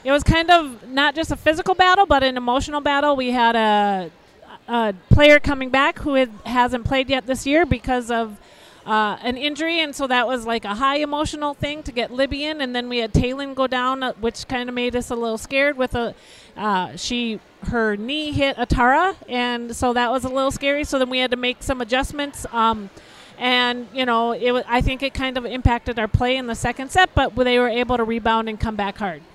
it was kind of not just a physical battle, but an emotional battle. We had a player coming back who hasn't played yet this year because of an injury, and so that was like a high emotional thing to get Libby in. And then we had Taylin go down, which kind of made us a little scared. With her knee hit Atara, and so that was a little scary. So then we had to make some adjustments. And I think it kind of impacted our play in the second set, but they were able to rebound and come back hard.